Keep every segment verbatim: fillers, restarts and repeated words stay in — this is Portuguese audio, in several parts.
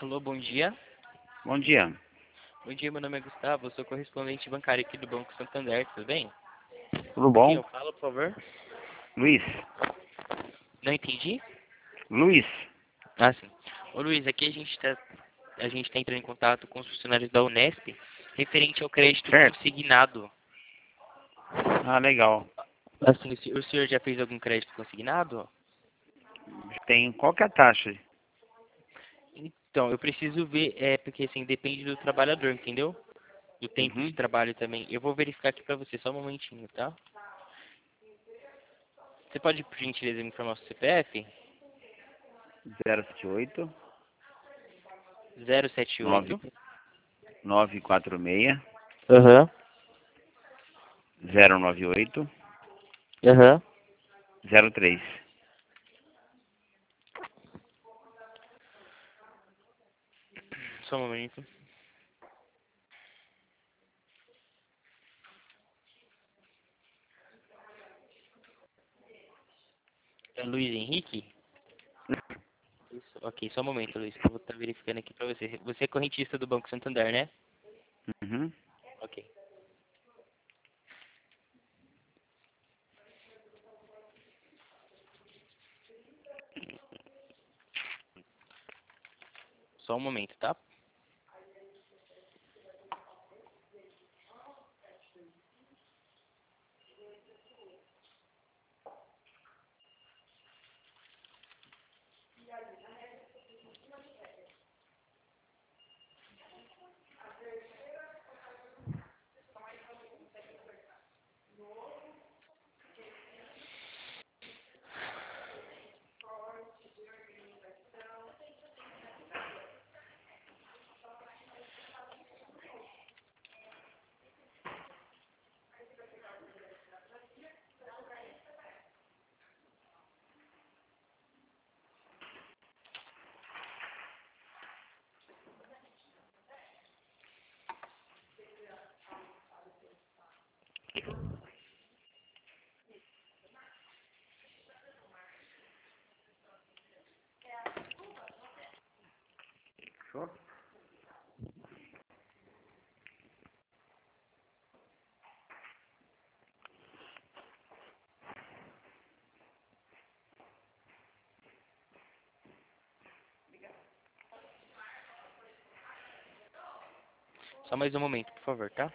Alô, bom dia. Bom dia. Bom dia, meu nome é Gustavo, eu sou correspondente bancário aqui do Banco Santander, tudo bem? Tudo Com quem bom? eu falo, por favor? Luiz. Não entendi? Luiz. Ah, sim. Ô Luiz, aqui a gente está a gente tá entrando em contato com os funcionários da Unesp referente ao crédito Certo. consignado. Ah, legal. Assim, o se- o senhor já fez algum crédito consignado? Tem qual que é a taxa? Então, eu preciso ver, é, porque assim, depende do trabalhador, entendeu? Do tempo de Uhum. trabalho também. Eu vou verificar aqui pra você, só um momentinho, tá? Você pode, por gentileza, me informar o seu C P F? zero sete oito zero sete nove oito. nove quatro seis Aham. zero nove oito Aham. zero três. Só um momento. É Luiz Henrique? Isso. Ok, só um momento, Luiz, que eu vou estar verificando aqui pra você. Você é correntista do Banco Santander, né? Uhum. Ok. Só um momento, tá? Show? Só mais um momento, por favor, tá?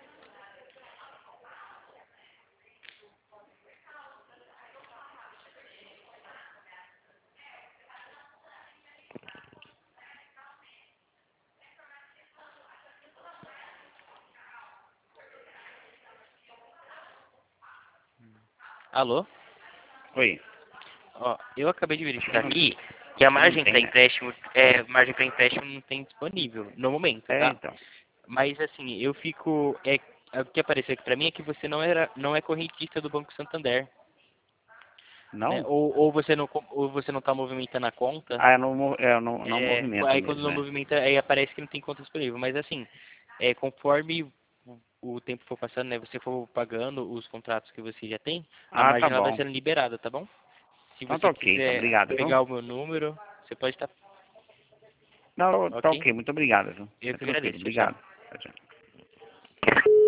Alô? Oi. Ó, eu acabei de Acho que verificar não, aqui que a que não margem tem, para né? empréstimo, é, margem para empréstimo não tem disponível no momento, É, tá? então. Mas assim, eu fico, é, é, o que apareceu aqui pra mim é que você não era, não é correntista do Banco Santander, né? Não? Ou, ou você não, co- ou você não tá movimentando a conta. Ah, eu não, mo- é, eu não, não É, movimento aí quando mesmo, não né? movimenta, aí aparece que não tem conta disponível. Mas assim, é, conforme o o tempo for passando, né, você for pagando os contratos que você já tem, a Ah, tá margem ela vai bom. sendo liberada, tá bom? Se Então tá você ok, então. quiser Obrigado, viu? pegar o meu número, você pode estar, Não, tá ok? ok. Muito obrigado, viu? Eu Tá que tranquilo. agradeço. Tchau, tchau. Obrigado. Tchau, tchau.